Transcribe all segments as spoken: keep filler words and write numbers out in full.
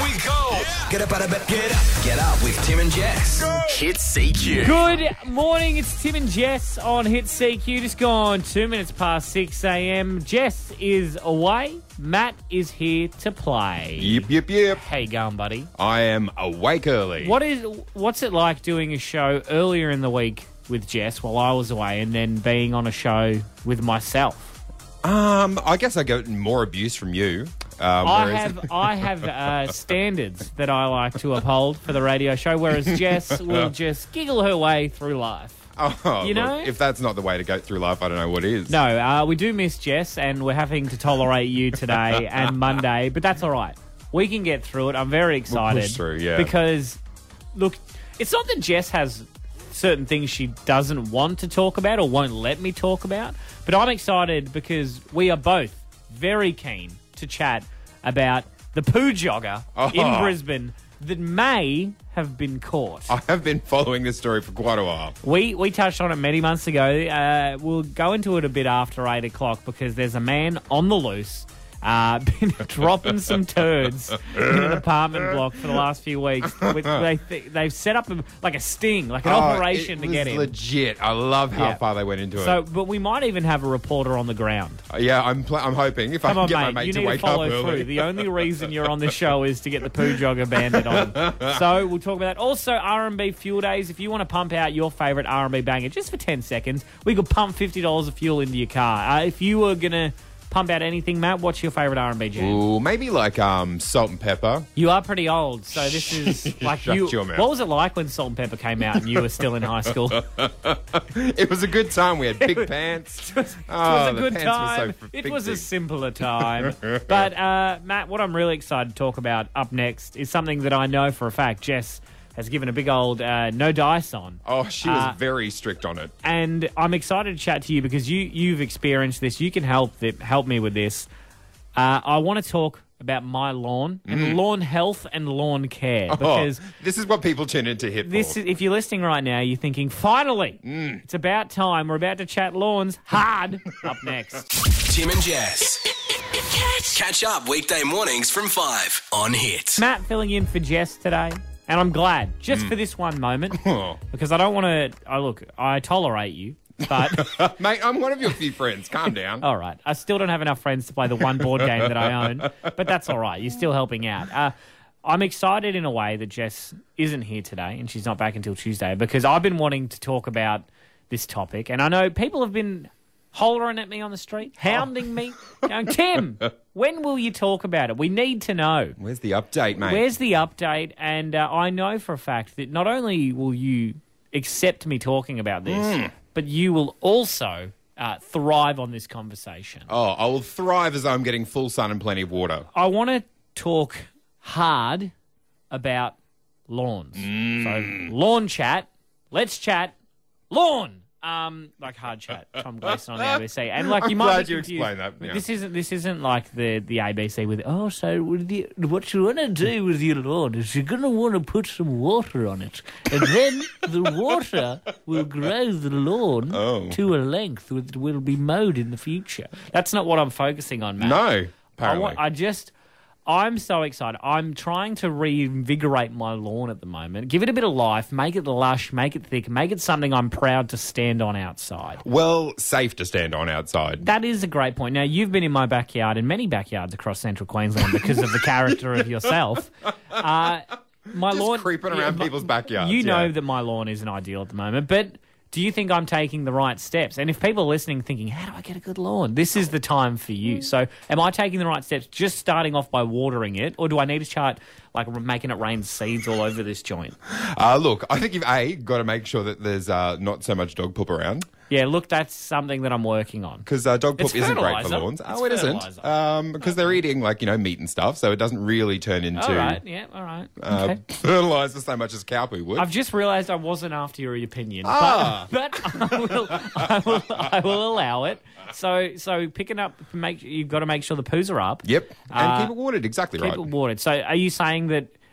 we go. Yeah. Get up out of bed. Get up. Get up with Tim and Jess. Go. Hit C Q. Good morning. It's Tim and Jess on Hit C Q. Just gone two minutes past six a.m. Jess is away. Matt is here to play. Yep, yep, yep. How you going, buddy? I am awake early. What is? What's it like doing a show earlier in the week with Jess while I was away and then being on a show with myself? Um, I guess I get more abuse from you. Um, I whereas- have I have uh, standards that I like to uphold for the radio show, whereas Jess will just giggle her way through life. Oh, You look, know? if that's not the way to go through life, I don't know what is. No, uh, we do miss Jess, and we're having to tolerate you today and Monday, but that's all right. We can get through it. I'm very excited. push through, yeah. Because, look, it's not that Jess has certain things she doesn't want to talk about or won't let me talk about, but I'm excited because we are both very keen to chat about the poo jogger Oh. in Brisbane that may have been caught. I have been following this story for quite a while. We we touched on it many months ago. Uh, we'll go into it a bit after eight o'clock because there's a man on the loose uh, been dropping some turds in an apartment block for the last few weeks. With, they, they've set up a, like a sting, like an Oh, operation it to get was him. legit. I love how Yeah. far they went into So, it. but we might even have a reporter on the ground. Uh, yeah, I'm pl- I'm hoping if Come I on, can get mate. my mate You to need to wake up follow early. through. The only reason you're on this show is to get the poo jogger bandit on. So we'll talk about that. Also, R and B fuel days. If you want to pump out your favourite R and B banger just for ten seconds, we could pump fifty dollars of fuel into your car. Uh, if you were going to pump out anything, Matt, what's your favourite R and B jam? Ooh, maybe like um, Salt and Pepper. You are pretty old, so this is like Shut you. your mouth. What was it like when Salt and Pepper came out and you were still in high school? It was a good time. We had big pants. It was Oh, a the good pants were so time. f- it big, was a big. simpler time. But, uh, Matt, what I'm really excited to talk about up next is something that I know for a fact Jess has given a big old uh, no dice on. Oh, she was Uh, very strict on it. And I'm excited to chat to you because you, you've experienced this. You can help th- help me with this. Uh, I want to talk about my lawn and lawn health and lawn care because oh, this is what people tune into Hit this for. is, if you're listening right now, you're thinking, finally, it's about time. We're about to chat lawns hard up next. Tim and Jess. Catch up weekday mornings from five on Hit. Matt filling in for Jess today, and I'm glad just for this one moment Oh. because I don't want to. I look, I tolerate you, but Mate, I'm one of your few friends. Calm down. all right, I still don't have enough friends to play the one board game that I own, but that's all right. You're still helping out. Uh, I'm excited in a way that Jess isn't here today, and she's not back until Tuesday because I've been wanting to talk about this topic, and I know people have been hollering at me on the street, hounding me, going, Tim, when will you talk about it? We need to know. Where's the update, mate? Where's the update? And uh, I know for a fact that not only will you accept me talking about this, but you will also uh, thrive on this conversation. Oh, I will thrive as I'm getting full sun and plenty of water. I want to talk hard about lawns. So lawn chat, let's chat, lawn. Um, like hard chat, Tom Gleason on the A B C, and like I'm you might glad be you confused. explained that, yeah. This isn't this isn't like the, the A B C with oh, so with the, what you want to do with your lawn is you're gonna want to put some water on it, and then the water will grow the lawn Oh. to a length that will be mowed in the future. That's not what I'm focusing on, Matt. No, I apparently. want. I just. I'm so excited. I'm trying to reinvigorate my lawn at the moment. Give it a bit of life, make it lush, make it thick, make it something I'm proud to stand on outside. Well, safe to stand on outside. That is a great point. Now, you've been in my backyard and many backyards across central Queensland because of the character of yourself. Uh, my Just lawn creeping around my- people's backyards, You know yeah. that my lawn isn't ideal at the moment, but do you think I'm taking the right steps? And if people are listening thinking, how do I get a good lawn? This is the time for you. So am I taking the right steps just starting off by watering it, or do I need to start like making it rain seeds all over this joint? Uh, look, I think you've, A, got to make sure that there's uh, not so much dog poop around. Yeah, look, that's something that I'm working on. Because uh, dog It's poop isn't great for fertiliser. lawns. It's oh, it isn't. fertiliser. Um, because they're eating, like, you know, meat and stuff, so it doesn't really turn into All right, yeah, all right. uh, Okay. fertiliser so much as cow poo would. I've just realised I wasn't after your opinion, Ah. but, but I will, I will, I will allow it. So, so picking up, make you've got to make sure the poos are up. Yep. And Uh, keep it watered, exactly Keep right. it watered. So, are you saying that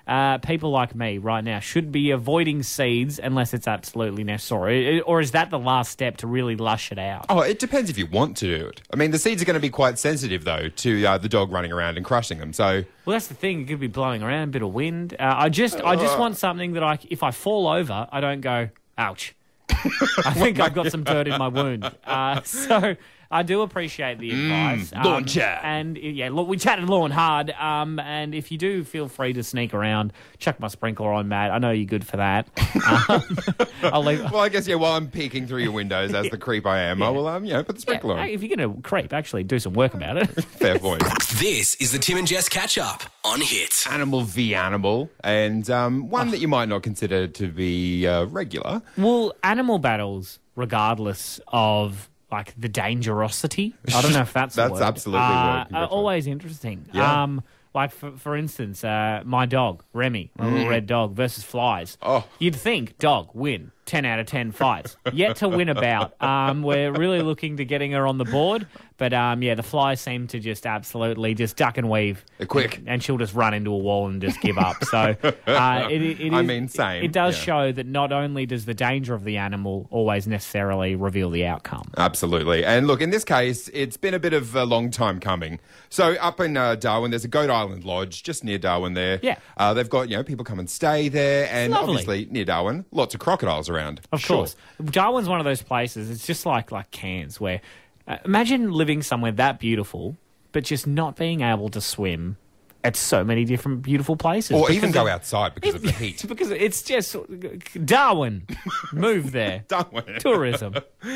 uh, people like me right now should be avoiding seeds unless it's absolutely necessary? Or is that the last step to really lush it out? Oh, it depends if you want to do it. I mean, the seeds are going to be quite sensitive, though, to uh, the dog running around and crushing them. So, well, that's the thing. It could be blowing around, a bit of wind. Uh, I just, I just want something that I, if I fall over, I don't go, ouch. I think I've got some dirt in my wound. Uh, so I do appreciate the advice. Mm, lawn chat. And yeah, look, we chatted lawn hard. Um, and if you do, feel free to sneak around. Chuck my sprinkler on, Matt. I know you're good for that. Um, I'll leave. Well, I guess, yeah, while I'm peeking through your windows as the creep I am, Yeah. I will, um, you know, put the sprinkler Yeah, on. if you're going to creep, actually do some work about it. Fair point. This is the Tim and Jess catch up on Hit. Animal v animal, and um, one that you might not consider to be uh, regular. Well, animal battles, regardless of like the dangerosity, I don't know if that's the That's word, absolutely uh, working, are that's always interesting. Yeah. Um, like for for instance, uh, my dog Remy, my little red dog versus flies. Oh. You'd think dog win ten out of ten fights, yet to win a bout. Um, we're really looking to getting her on the board, but um, yeah, the flies seem to just absolutely just duck and weave. They're quick. and, and she'll just run into a wall and just give up. So uh, it, it, it I is- mean, same, It, it does yeah. show that not only does the danger of the animal always necessarily reveal the outcome. Absolutely. And look, in this case, it's been a bit of a long time coming. So up in uh, Darwin, there's a Goat Island Lodge just near Darwin there. Yeah. Uh, they've got, you know, people come and stay there. And lovely. obviously, near Darwin, lots of crocodiles around. Of Sure. course. Darwin's one of those places, it's just like like Cairns, where uh, imagine living somewhere that beautiful, but just not being able to swim at so many different beautiful places. Or even Because go of- outside because of the heat. Because it's just Darwin, move there. Darwin. Tourism.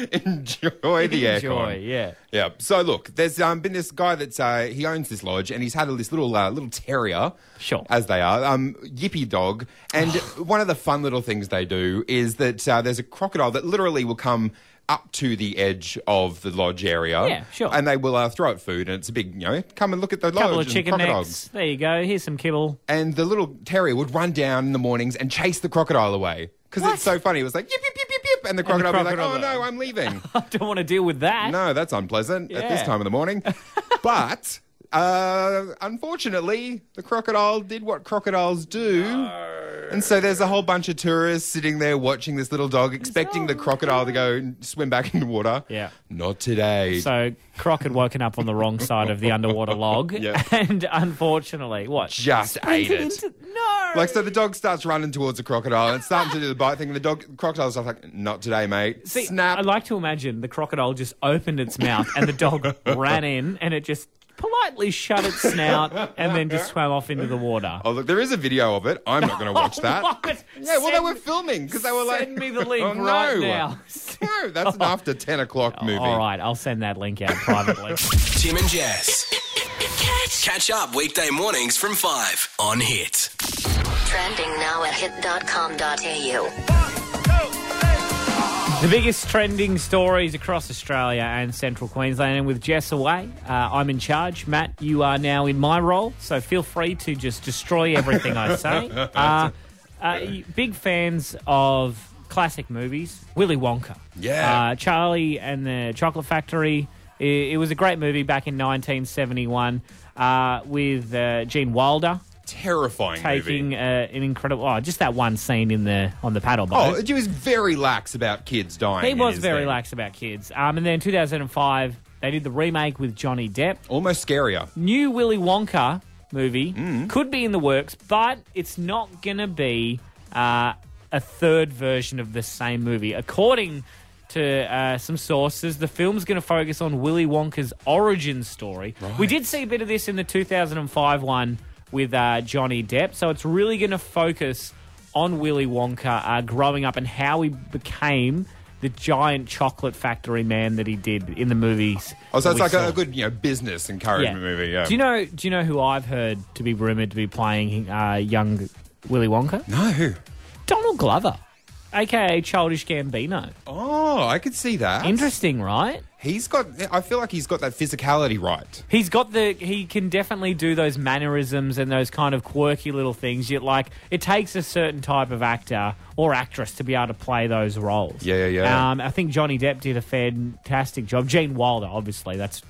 Enjoy the aircon. Enjoy, yeah. Yeah. So look, there's um, been this guy that's uh, he owns this lodge, and he's had this little uh, little terrier, Sure. as they are, um, yippy dog. And one of the fun little things they do is that uh, there's a crocodile that literally will come up to the edge of the lodge area. Yeah, sure. And they will uh, throw it food, and it's a big, you know, come and look at the lodge. Couple of and chicken crocodiles. necks. There you go. Here's some kibble. And the little terrier would run down in the mornings and chase the crocodile away. Because What? it's so funny. It was like, yip, yip, yip, yip, yip. And the crocodile would be like, crocodile- oh, no, I'm leaving. I don't want to deal with that. No, that's unpleasant at this Yeah. time of the morning. But uh, unfortunately, the crocodile did what crocodiles do. And so there's a whole bunch of tourists sitting there watching this little dog, expecting the crocodile to go and swim back in the water. Yeah. Not today. So Croc had woken up on the wrong side of the underwater log, Yeah. and unfortunately, what? Just ate Sprinted it. into- no. Like, so the dog starts running towards the crocodile and it's starting to do the bite thing. And the dog, crocodile's like, not today, mate. See, Snap. I like to imagine the crocodile just opened its mouth and the dog ran in and it just politely shut its snout and then just swam off into the water. Oh, look, there is a video of it. I'm not going to watch that. What? Yeah, well, they Send- were filming because they were like, Send me the link oh, no. right now. No, that's an after ten o'clock movie. All right, I'll send that link out privately. Tim and Jess. Catch up weekday mornings from five on Hit. Trending now at hit dot com dot a u. The biggest trending stories across Australia and central Queensland, and with Jess away, uh, I'm in charge. Matt, you are now in my role, so feel free to just destroy everything I say. Uh, uh, you- big fans of classic movies, Willy Wonka. Yeah. Uh, Charlie and the Chocolate Factory. It, it was a great movie back in nineteen seventy-one uh, with uh, Gene Wilder. Terrifying Taking movie. uh, an incredible, oh, just that one scene in the on the paddle boat. Oh, he was very lax about kids dying. He in was his very thing. lax about kids. Um, and then in two thousand five, they did the remake with Johnny Depp. Almost scarier. New Willy Wonka movie Mm. could be in the works, but it's not going to be uh, a third version of the same movie. According to uh, some sources, the film's going to focus on Willy Wonka's origin story. We did see a bit of this in the two thousand five one with uh, Johnny Depp, so it's really going to focus on Willy Wonka uh, growing up and how he became the giant chocolate factory man that he did in the movies. Oh, so that it's we like a, saw. a good, you know, business encouragement movie. Yeah. Do you know? Do you know who I've heard to be rumored to be playing uh, young Willy Wonka? No. Donald Glover, aka Childish Gambino. Oh, I could see that. Interesting, right? He's got. I feel like he's got that physicality right. He's got the. He can definitely do those mannerisms and those kind of quirky little things. Yet, like, it takes a certain type of actor or actress to be able to play those roles. Yeah, yeah, yeah. Um, I think Johnny Depp did a fantastic job. Gene Wilder, obviously, that's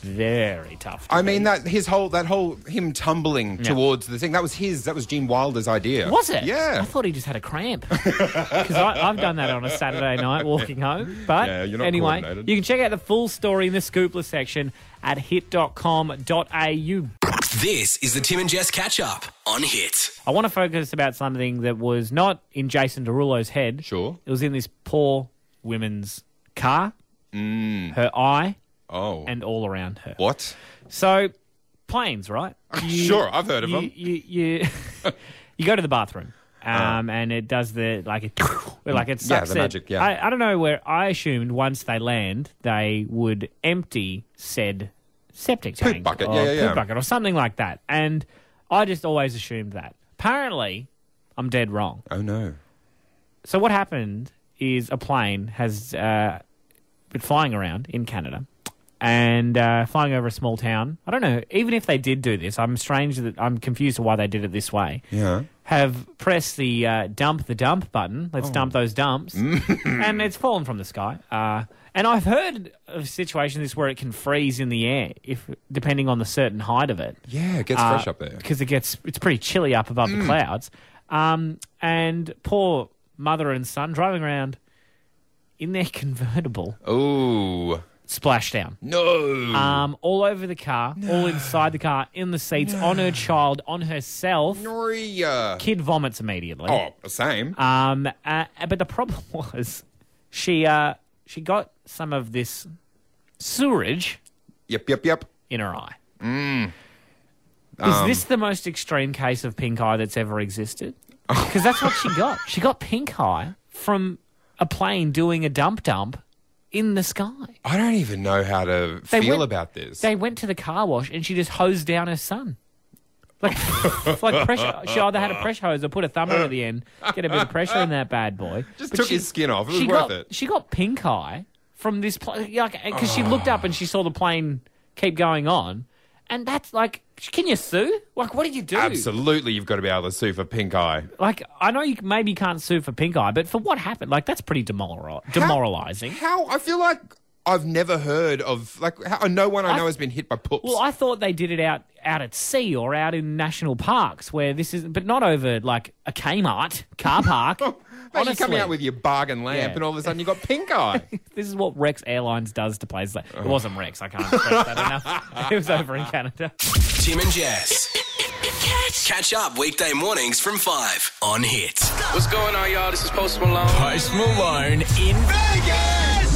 very tough. to I mean, beat. that his whole that whole him tumbling Yeah. towards the thing, that was his. That was Gene Wilder's idea. Was it? Yeah. I thought he just had a cramp. Because I've done that on a Saturday night walking home. But Yeah, you're not anyway, coordinated. you can check out the full story in the Scoopless section at hit dot com dot a u. This is the Tim and Jess catch up on Hit. I want to focus about something that was not in Jason Derulo's head. Sure. It was in this poor woman's car, her eye, Oh. and all around her. What? So, planes, right? You- Sure, I've heard of you, them. You, you, you go to the bathroom, um, and it does the, like, it, like it Yeah, sucks the it. magic, yeah. I, I don't know where, I assumed once they land, they would empty said septic Poop tank. bucket, or yeah, yeah, yeah. poop bucket or something like that. And I just always assumed that. Apparently, I'm dead wrong. Oh no. So what happened is a plane has uh, been flying around in Canada and uh, flying over a small town. I don't know, even if they did do this, I'm strange that I'm confused of why they did it this way. Yeah. Have pressed the uh, dump the dump button. Let's Oh. dump those dumps. And it's fallen from the sky. Uh, and I've heard of situations this where it can freeze in the air, if depending on the certain height of it. Yeah, it gets fresh up there. Because it gets it's pretty chilly up above the clouds. Um, and poor mother and son driving around in their convertible, Oh. splashed down. No. Um, all over the car, all inside the car, in the seats, on her child, on herself. Noria. Kid vomits immediately. Oh, same. Um, uh, but the problem was she uh, she got some of this sewerage Yep, yep, yep. in her eye. Mm. Is Um. this the most extreme case of pink eye that's ever existed? Because that's what she got. She got pink eye from a plane doing a dump dump in the sky. I don't even know how to They feel went- about this. They went to the car wash and she just hosed down her son. Like, like pressure. She either had a pressure hose or put a thumb on at the end, get a bit of pressure in that bad boy. Just But took she- his skin off. It was she worth got, it. She got pink eye from this plane, like, because she looked up and she saw the plane keep going on, and that's like, can you sue? Like, what did you do? Absolutely, you've got to be able to sue for pink eye. Like, I know you maybe can't sue for pink eye, but for what happened, like, that's pretty demoral- demoralizing. How? I feel like I've never heard of, like, how, no one I I- know has been hit by poops. Well, I thought they did it out out at sea or out in national parks where this is, but not over like a Kmart car park. Mate, you're Honestly, coming out with your bargain lamp Yeah. and all of a sudden you got pink eye. this is what Rex Airlines does to places. Like, it wasn't Rex. I can't stress that enough. It was over in Canada. Tim and Jess. Catch up weekday mornings from five on Hit. What's going on, y'all? This is Post Malone. Post Malone in Vegas.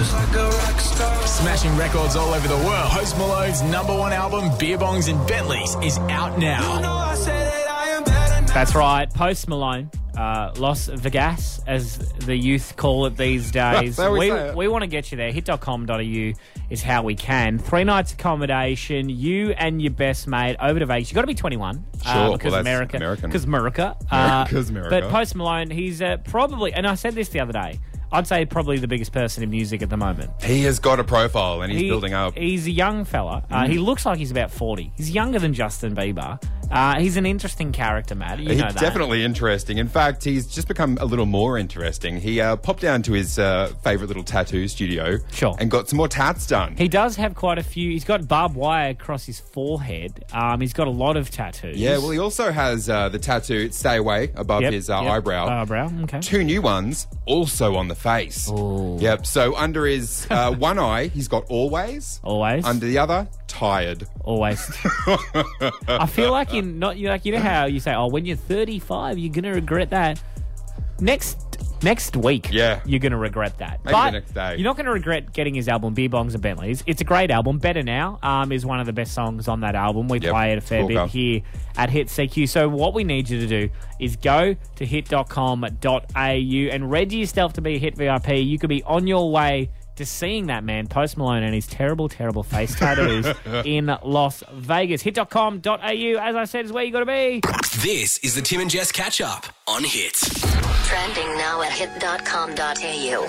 Smashing records all over the world. Post Malone's number one album, Beer Bongs and Bentleys, is out now. That's right. Post Malone, uh, Las Vegas, as the youth call it these days. That's how we we say it. we want to get you there. hit dot com dot a u is how we can. Three nights accommodation, you and your best mate over to Vegas. You've got to be twenty-one. Sure, uh, well, because that's America. American. Because America. Uh, America's America. But Post Malone, he's uh, probably, and I said this the other day, I'd say probably the biggest person in music at the moment. He has got a profile and he's He- building up. He's a young fella. Mm. Uh, he looks like he's about forty. He's younger than Justin Bieber. Uh, he's an interesting character, Matt. You He's know that. definitely interesting. In fact, he's just become a little more interesting. He uh, popped down to his uh, favourite little tattoo studio Sure. and got some more tats done. He does have quite a few. He's got barbed wire across his forehead. Um, he's got a lot of tattoos. Yeah, well, he also has uh, the tattoo "Stay Away" above Yep, his uh, yep. eyebrow. Eyebrow, okay. Two new ones also on the face. Ooh. Yep. So under his uh, one eye, he's got "Always." Always. Under the other, "Tired." Always. I feel like in not you like you know how you say, oh, when you're thirty-five, you're gonna regret that. Next next week, Yeah. you're gonna regret that. Maybe but the next day. You're not gonna regret getting his album Beer Bongs and Bentleys. It's a great album. Better Now um, is one of the best songs on that album. We Yep. play it a fair Cool bit car. here at Hit C Q. So what we need you to do is go to hit dot com dot a u and register yourself to be a Hit V I P. You could be on your way to seeing that man, Post Malone, and his terrible, terrible face tattoos in Las Vegas. hit dot com dot a u, as I said, is where you got to be. This is the Tim and Jess catch up on Hit. Trending now at hit dot com dot a u.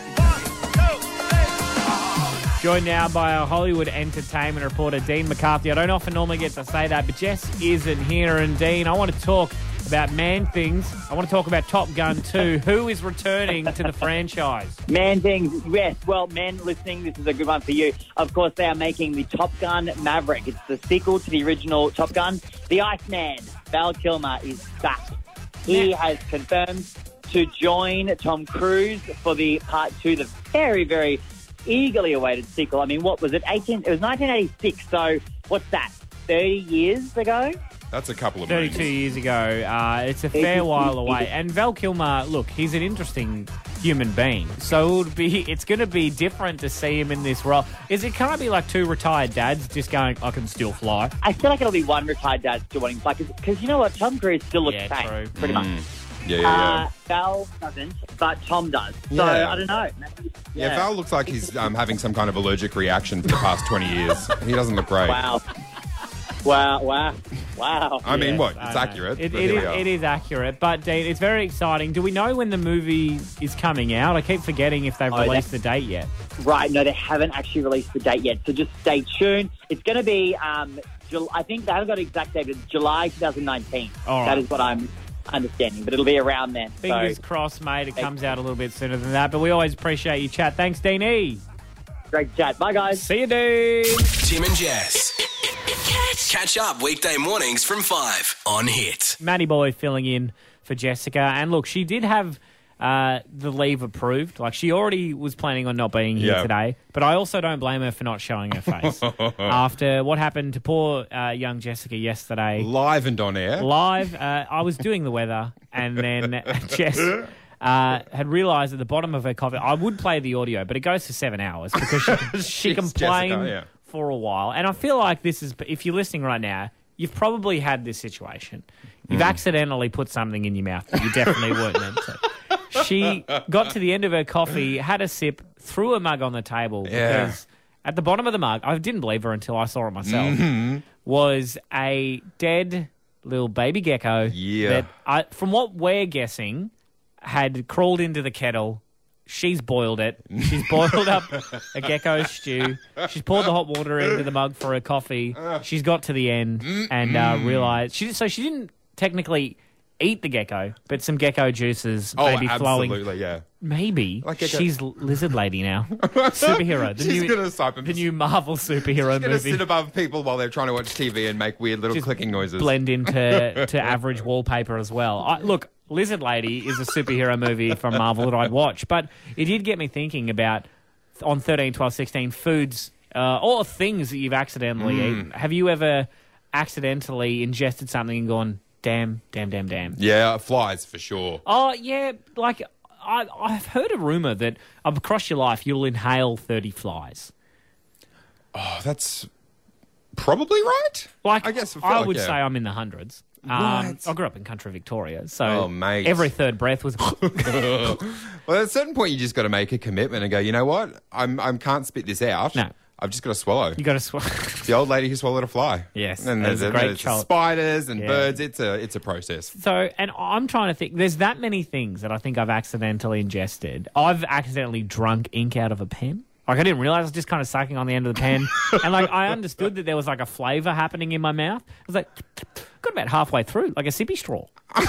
Joined now by our Hollywood entertainment reporter, Dean McCarthy. I don't often normally get to say that, but Jess isn't here. And Dean, I want to talk about man things. I want to talk about Top Gun two. Who is returning to the franchise? Man things, yes. Well, men listening, this is a good one for you. Of course, they are making the Top Gun Maverick. It's the sequel to the original Top Gun. The Iceman, Val Kilmer, is back. He Yeah. has confirmed to join Tom Cruise for the part two, the very, very eagerly awaited sequel. I mean, what was it? eighteen It was nineteen eighty-six. So what's that? thirty years ago? That's a couple of thirty-two moons. years ago. Uh, it's a fair while away. And Val Kilmer, look, he's an interesting human being. So it would be, it's going to be different to see him in this role. Is it can't be like two retired dads just going, I can still fly? I feel like it'll be one retired dad still wanting to fly. Because you know what? Tom Cruise still looks Yeah, the same, true. pretty much. Yeah, yeah, yeah. Uh, Val doesn't, but Tom does. So, Yeah. I don't know. Maybe, yeah, Val looks like he's um, having some kind of allergic reaction for the past twenty years. He doesn't look great. Wow. Wow, wow, wow. I mean, Yes, what? I It's know. accurate. It, but it, here is, we are. it is accurate. But, Dean, it's very exciting. Do we know when the movie is coming out? I keep forgetting if they've Oh, released the date yet. Right, no, they haven't actually released the date yet, so just stay tuned. It's going to be, um, Jul- I think they haven't got an exact date, but it's July twenty nineteen. All right. That is what I'm understanding, but it'll be around then. Fingers So, crossed, mate. It comes out a little bit sooner than that. But we always appreciate your chat. Thanks, Dean E. great chat. Bye, guys. See you, Dean. Tim and Jess. Catch up weekday mornings from five on Hit. Matty Boy filling in for Jessica. And look, she did have uh, the leave approved. Like, she already was planning on not being here Yeah. today. But I also don't blame her for not showing her face. After what happened to poor uh, young Jessica yesterday. Live and on air. Live, uh, I was doing the weather, and then Jess uh, had realised at the bottom of her coffee. I would play the audio, but it goes for seven hours because she, she She's complained Jessica, yeah. for a while. And I feel like this is, if you're listening right now, you've probably had this situation. You've Hmm. accidentally put something in your mouth that you definitely weren't meant to. She got to the end of her coffee, had a sip, threw a mug on the table Yeah. because at the bottom of the mug, I didn't believe her until I saw it myself, Mm-hmm. was a dead little baby gecko Yeah. that, I, from what we're guessing, had crawled into the kettle. She's boiled it. She's boiled up a gecko stew. She's poured the hot water into the mug for her coffee. She's got to the end and uh, realised... She, so she didn't technically eat the gecko, but some gecko juices Oh, maybe flowing. absolutely, yeah. Maybe Like gecko- she's Lizard Lady now. Superhero. The She's new, gonna type the new Marvel superhero Gonna movie. sit above people while they're trying to watch T V and make weird little Just clicking noises. blend into to average wallpaper as well. I, look, Lizard Lady is a superhero movie from Marvel that I'd watch, but it did get me thinking about on thirteen, twelve, sixteen foods uh, or things that you've accidentally Mm. eaten. Have you ever accidentally ingested something and gone, damn, damn, damn, damn? Yeah, flies for sure. Oh, yeah, like I, I've heard a rumour that across your life you'll inhale thirty flies. Oh, that's probably right. Like, I guess I, feel I like, would yeah. say I'm in the hundreds. Um, Right. I grew up in country Victoria, so Oh, mate. every third breath was. Well, at a certain point, you just got to make a commitment and go. You know what? I'm I can't spit this out. No. I've just got to swallow. You got to swallow. The old lady who swallowed a fly. Yes, and that there's, is a great there's child. spiders and Yeah. birds. It's a it's a process. So, and I'm trying to think. There's that many things that I think I've accidentally ingested. I've accidentally drunk ink out of a pen. Like I didn't realize I was just kind of sucking on the end of the pen, and like I understood that there was like a flavour happening in my mouth. I was like, got about halfway through, like a sippy straw.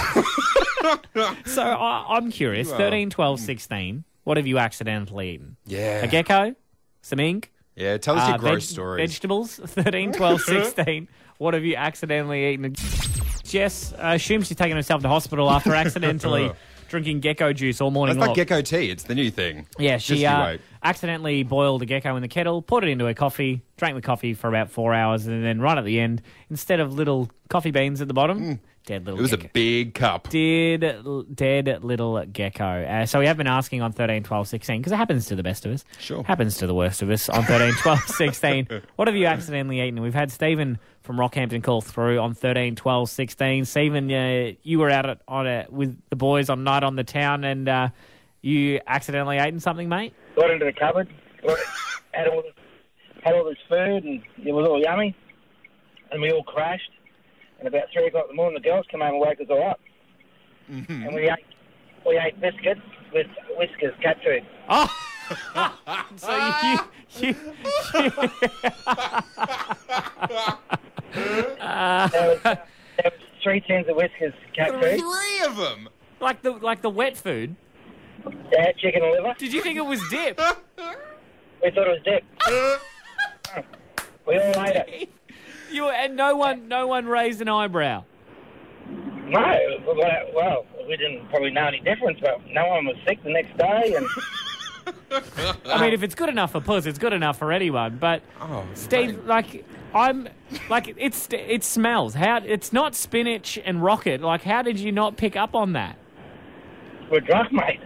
So I, I'm curious. Well, thirteen, twelve, sixteen. What have you accidentally eaten? Yeah. A gecko, some ink. Yeah, tell us Uh, your gross veg- stories. Vegetables, thirteen, twelve, sixteen. What have you accidentally eaten? Jess uh, assumes she's taken herself to hospital after accidentally drinking gecko juice all morning That's like long. gecko tea. It's the new thing. Yeah, Just she you uh, wait. accidentally boiled a gecko in the kettle, put it into her coffee, drank the coffee for about four hours, and then right at the end, instead of little coffee beans at the bottom, dead little It was a gecko. big cup. Dead, dead little gecko. Uh, so we have been asking on thirteen, twelve, sixteen, because it happens to the best of us. Sure. Happens to the worst of us on thirteen, twelve, sixteen. What have you accidentally eaten? We've had Stephen from Rockhampton call through on thirteen, twelve, sixteen. Stephen, uh, you were out at, on a, with the boys on Night on the Town, and uh, you accidentally eaten something, mate? Got into the cupboard, got, had, all this, had all this food, and it was all yummy. And we all crashed. And about three o'clock in the morning, the girls come home and wake us all up. Mm-hmm. And we ate, we ate biscuits with Whiskers cat food. Oh! So you... you, you There was, there was three tins of Whiskers cat food. Three of them. Like the like the wet food. Yeah, chicken and liver. Did you think it was dip? We thought it was dip. We all ate it. You and no one no one raised an eyebrow. No, well, we didn't probably know any difference, but no one was sick the next day. And I mean, if it's good enough for Puss, it's good enough for anyone. But Oh, Steve, mate. like I'm, like it's it smells. How it's not spinach and rocket. Like, how did you not pick up on that? we're drunk, mate.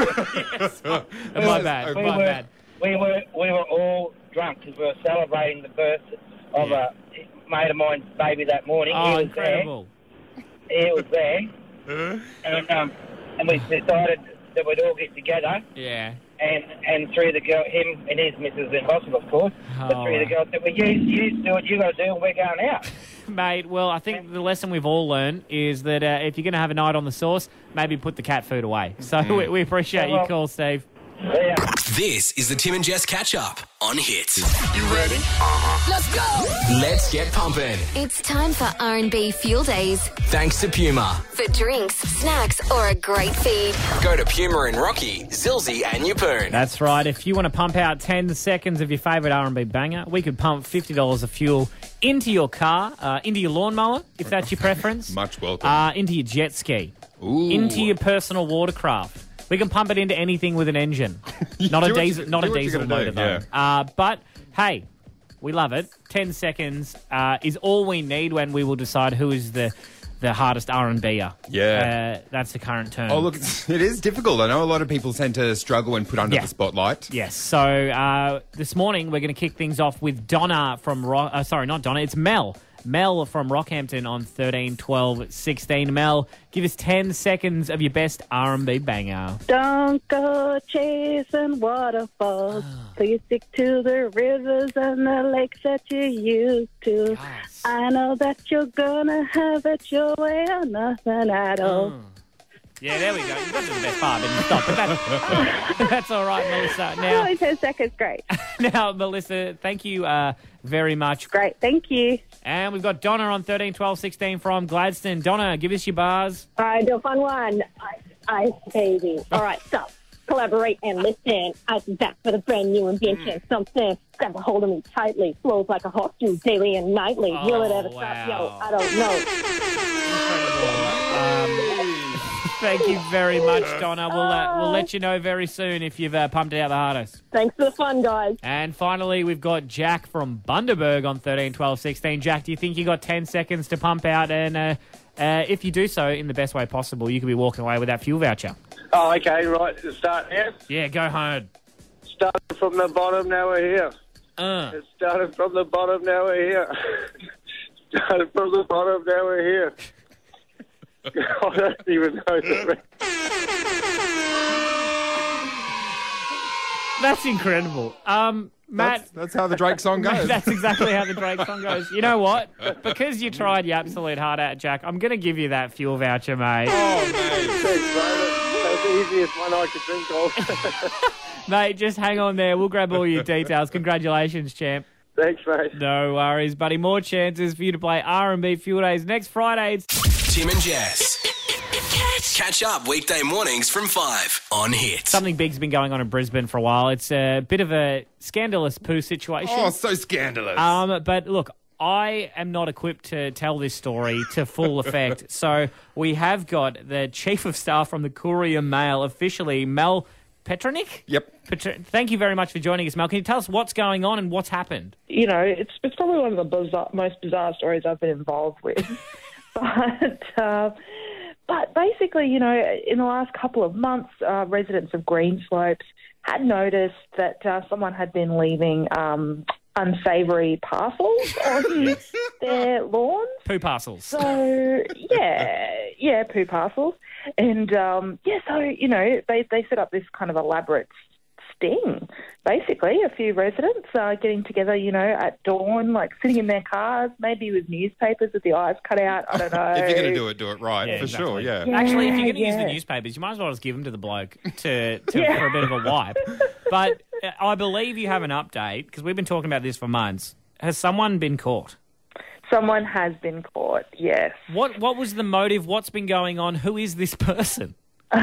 Yes. My bad. We My were, bad. we were we were all drunk because we were celebrating the birth of Yeah. a mate of mine's baby that morning. Oh, he was incredible. there. He was there, and um, and we decided that we'd all get together. Yeah. And and three of the girls, him and his missus Impossible, of course. But Oh, three of the girls said, well, you, you do what you got to do and we're going out. Mate, well, I think the lesson we've all learned is that uh, if you're going to have a night on the sauce, maybe put the cat food away. So we, we appreciate Yeah, well- your call, Steve. Yeah. This is the Tim and Jess catch up on Hit. You ready? Let's go. Let's get pumping. It's time for R and B Fuel Days. Thanks to Puma. For drinks, snacks, or a great feed. Go to Puma and Rocky, Zilzy and Yeppoon. That's right. If you want to pump out ten seconds of your favourite R and B banger, we could pump fifty dollars of fuel into your car, uh, into your lawnmower, if that's your preference. Much welcome. Uh, into your jet ski. Ooh. Into your personal watercraft. We can pump it into anything with an engine. Not a Do what diesel, you- not do a what you diesel gotta motor, do, though. Uh, but, hey, we love it. ten seconds uh, is all we need when we will decide who is the, the hardest R and B-er. Yeah. Uh, that's the current term. Oh, look, it's, it is difficult. I know a lot of people tend to struggle when put under Yeah. the spotlight. Yes. So uh, this morning we're going to kick things off with Donna from Ro- uh, sorry, not Donna. It's Mel. Mel from Rockhampton on thirteen, twelve, sixteen. Mel, give us ten seconds of your best R and B banger. Don't go chasing waterfalls. Please stick to the rivers and the lakes that you used to. Yes. I know that you're gonna have it your way or nothing at all. Yeah, there we go. You got to the best part, but you stopped. But that's, that's all right, Melissa. Now, Only ten seconds, great. now, Melissa, thank you uh, very much. Great, thank you. And we've got Donna on thirteen, twelve, sixteen from Gladstone. Donna, give us your bars. All right, do a fun one. Ice, ice baby. All right, so collaborate and listen. Ice is back for the brand new invention. Something grab a hold of me tightly. Flows like a horseshoe daily and nightly. Will it ever Oh, stop? wow. Yo, I don't know. Um, thank you very much, Donna. We'll, uh, we'll let you know very soon if you've uh, pumped it out the hardest. Thanks for the fun, guys. And finally, we've got Jack from Bundaberg on thirteen, twelve, sixteen. Jack, do you think you got ten seconds to pump out? And uh, uh, if you do so in the best way possible, you could be walking away with that fuel voucher. Oh, okay, right. Start now. Yeah, go home. Started from the bottom, now we're here. Uh. It started from the bottom, now we're here. Started from the bottom, now we're here. I don't even know the rest. That's incredible. Um, Matt. That's, that's how the Drake song goes. That's exactly how the Drake song goes. You know what? Because you tried your absolute heart out, Jack, I'm going to give you that fuel voucher, mate. Oh, mate. Thanks, bro. That's the easiest one I could think of. Mate, just hang on there. We'll grab all your details. Congratulations, champ. Thanks, mate. No worries, buddy. More chances for you to play R and B Fuel Days next Friday. It's Tim and Jess. Catch up weekday mornings from five on Hit. something big's been going on in Brisbane for a while. It's a bit of a scandalous poo situation. Oh, so scandalous. Um, but look, I am not equipped to tell this story to full effect. So we have got the Chief of Staff from the Courier Mail, officially, Mel Petronic. Yep. Petr- Thank you very much for joining us, Mel. Can you tell us what's going on and what's happened? You know, it's it's probably one of the bizarre, most bizarre stories I've been involved with. but uh, but basically, you know, in the last couple of months, uh, residents of Greenslopes had noticed that uh, someone had been leaving um, unsavoury parcels on their lawns. Poo parcels. So, yeah, yeah, poo parcels. And, um, yeah, so, you know, they, they set up this kind of elaborate sting, basically. A few residents uh, getting together, you know, at dawn, like sitting in their cars, maybe with newspapers with the eyes cut out. I don't know. If you're going to do it, do it right, Yeah, for exactly. sure, yeah. Yeah. Actually, if you're going to use the yeah. newspapers, you might as well just give them to the bloke to, to Yeah. for a bit of a wipe. But uh, I believe you have an update, because we've been talking about this for months. Has someone been caught? Someone has been caught, yes. What What was the motive? What's been going on? Who is this person?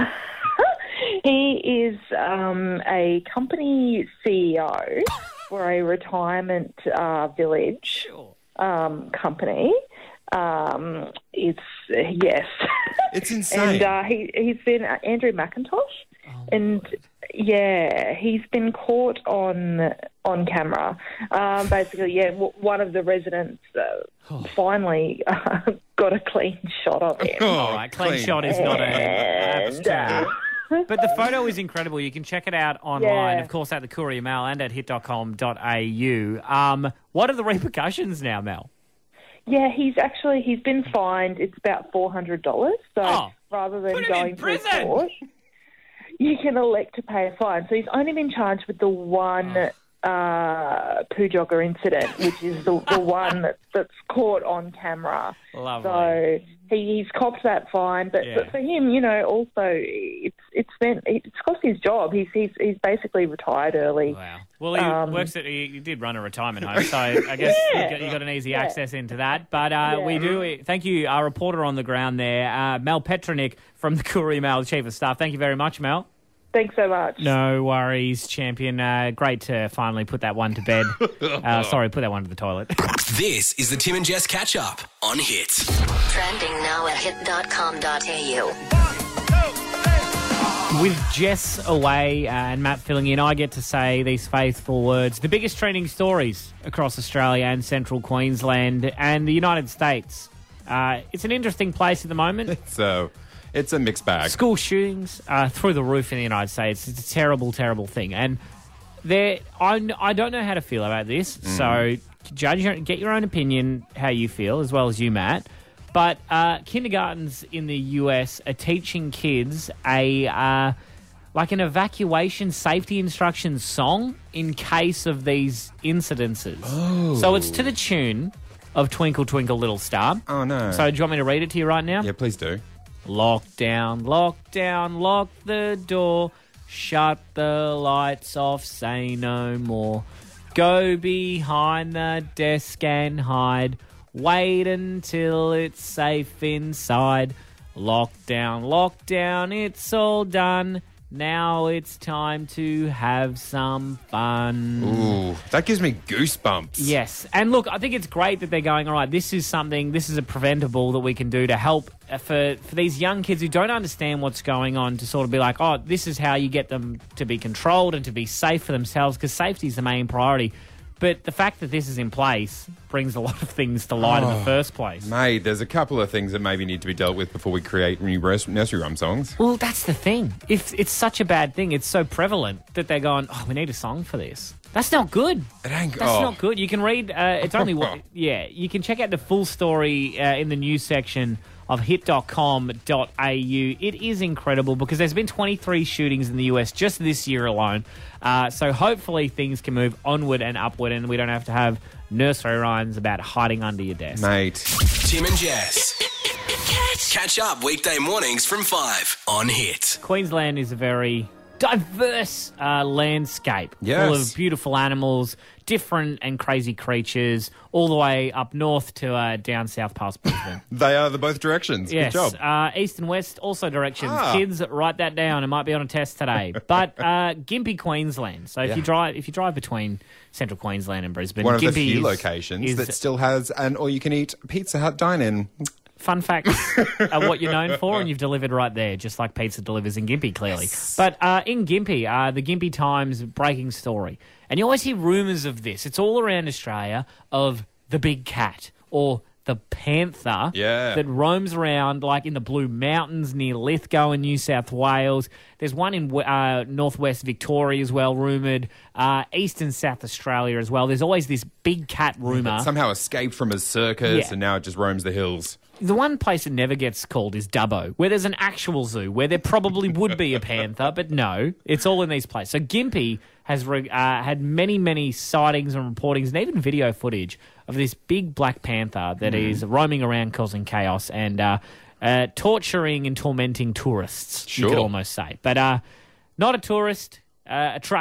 He is um, a company C E O for a retirement uh, village um, company. Um, it's yes, it's insane. And uh, he he's been uh, Andrew McIntosh, oh, and yeah, he's been caught on on camera. Um, basically, yeah, w- one of the residents uh, oh. finally uh, got a clean shot of him. Oh, All right, clean, clean shot is not and, a. Uh, But the photo is incredible. You can check it out online, Yeah. of course, at the Courier Mail and at hit dot com dot a u. Um, what are the repercussions now, Mel? Yeah, he's actually he's been fined. It's about four hundred dollars. So Oh, rather than put him going in to prison. court, you can elect to pay a fine. So he's only been charged with the one uh, poo jogger incident, which is the, the one that, that's caught on camera. Lovely. So he, he's copped that fine, but, Yeah. but for him, you know, also it's it's been it's cost his job. He's he's he's basically retired early. Wow. Well, he Um, works at he, he did run a retirement home, so I guess Yeah. you, got, you got an easy Yeah. access into that. But uh, Yeah. we do thank you, our reporter on the ground there, uh, Mel Petronic from the Courier Mail, Chief of Staff. Thank you very much, Mel. Thanks so much. No worries, champion. Uh, great to finally put that one to bed. Uh, sorry, put that one to the toilet. This is the Tim and Jess catch up on Hit. Trending now at hit dot com dot a u. With Jess away uh, and Matt filling in, I get to say these faithful words. The biggest trending stories across Australia and central Queensland and the United States. Uh, it's an interesting place at the moment. So it's a mixed bag. School shootings uh, through the roof in the United States. It's a terrible, terrible thing. And there, I, I don't know how to feel about this. Mm. So judge, your, get your own opinion how you feel, as well as you, Matt. But uh, kindergartens in the U S are teaching kids a uh, like an evacuation safety instructions song in case of these incidences. Oh. So it's to the tune of Twinkle Twinkle Little Star. Oh, no. So do you want me to read it to you right now? Yeah, please do. Lock down, lock down, lock the door. Shut the lights off, say no more. Go behind the desk and hide. Wait until it's safe inside. Lock down, lock down, it's all done. Now it's time to have some fun. Ooh, that gives me goosebumps. Yes. And look, I think it's great that they're going, all right, this is something, this is a preventable that we can do to help uh, for, for these young kids who don't understand what's going on to sort of be like, oh, this is how you get them to be controlled and to be safe for themselves, because safety is the main priority. But the fact that this is in place brings a lot of things to light in the first place. Mate, there's a couple of things that maybe need to be dealt with before we create new res- nursery rhyme songs. Well, that's the thing. If it's such a bad thing, it's so prevalent that they're going, oh, we need a song for this. That's not good. It ain't That's oh. not good. You can read, uh, it's only, one- yeah, you can check out the full story uh, in the news section of hit dot com dot a u. It is incredible because there's been twenty-three shootings in the U S just this year alone. Uh, so hopefully things can move onward and upward and we don't have to have nursery rhymes about hiding under your desk. Mate. Tim and Jess. Catch up weekday mornings from five on Hit. Queensland is a very diverse uh, landscape Yes. full of beautiful animals, different and crazy creatures, all the way up north to uh, down south past Brisbane. They are the both directions. Yes, Good job. uh, east and west, also directions. Ah. Kids, write that down. It might be on a test today. But uh, Gympie, Queensland. So if Yeah. you drive, if you drive between central Queensland and Brisbane, One of the Gympie few is- locations is- that still has an all-you-can-eat Pizza Hut dine-in. Fun facts are what you're known for, and you've delivered right there, just like pizza delivers in Gympie, clearly. Yes. But uh, in Gympie, uh, the Gympie Times breaking story, and you always hear rumours of this. It's all around Australia of the big cat or the panther Yeah. that roams around, like in the Blue Mountains near Lithgow in New South Wales. There's one in uh, northwest Victoria as well, rumoured. Uh, East and South Australia as well. There's always this big cat rumour. That somehow escaped from a circus Yeah. and now it just roams the hills. The one place it never gets called is Dubbo, where there's an actual zoo, where there probably would be a panther, but no, it's all in these places. So Gympie has re- uh, had many, many sightings and reportings and even video footage of this big black panther that Mm. is roaming around causing chaos and uh, uh, torturing and tormenting tourists, you Sure. could almost say. But uh, not a tourist, uh, a truckie.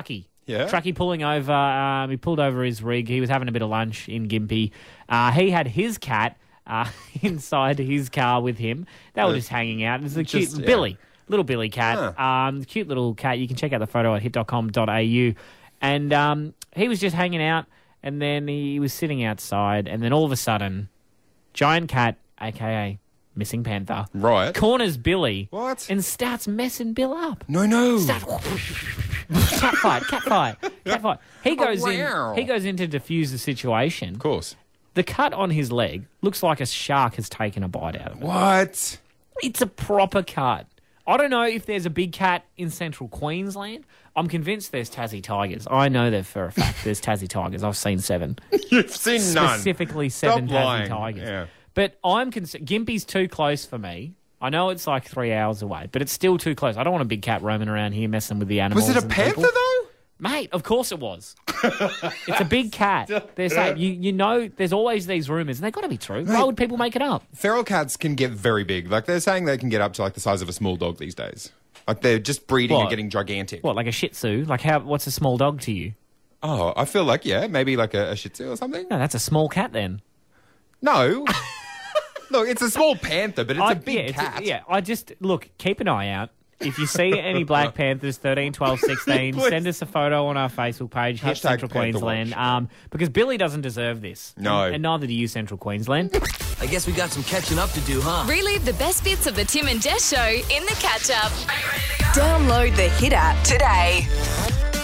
Yeah. Truckie pulling over. Um, he pulled over his rig. He was having a bit of lunch in Gympie. Uh, he had his cat uh, inside his car with him. They were Uh, just hanging out. It's a cute just, yeah. Billy, little Billy cat. Um, cute little cat. You can check out the photo at hit dot com dot a u. And um, he was just hanging out, and then he was sitting outside, and then all of a sudden, giant cat, a k a. Missing Panther, Right. corners Billy. What? And starts messing Bill up. No, no. Start, cat fight, cat fight, cat fight. He goes Wow. in. He goes in to defuse the situation. Of course. The cut on his leg looks like a shark has taken a bite out of it. What? It's a proper cut. I don't know if there's a big cat in central Queensland. I'm convinced there's Tassie tigers. I know that for a fact there's Tassie tigers. I've seen seven. You've seen none. Specifically seven Stop Tassie lying. tigers. Yeah. But I'm concerned. Gympie's too close for me. I know it's like three hours away, but it's still too close. I don't want a big cat roaming around here messing with the animals. Was it a and panther, people. though? Mate, of course it was. It's a big cat. They're saying, you, you know, there's always these rumours, and they've got to be true. Why would people make it up? Feral cats can get very big. Like, they're saying they can get up to, like, the size of a small dog these days. Like, they're just breeding What? and getting gigantic. What, like a Shih Tzu? Like, how? What's a small dog to you? Oh, I feel like, yeah, maybe like a, a Shih Tzu or something. No, that's a small cat then. No. Look, it's a small panther, but it's I- a big yeah, it's a- cat. yeah, I just, look, keep an eye out. If you see any Black Panthers, thirteen, twelve, sixteen, Please. send us a photo on our Facebook page, hit Hashtag Central Panther Queensland, Watch. um, because Billy doesn't deserve this. No. And, and neither do you, Central Queensland. I guess we got some catching up to do, huh? Relive the best bits of the Tim and Jess show in the catch up. Download the Hit app today.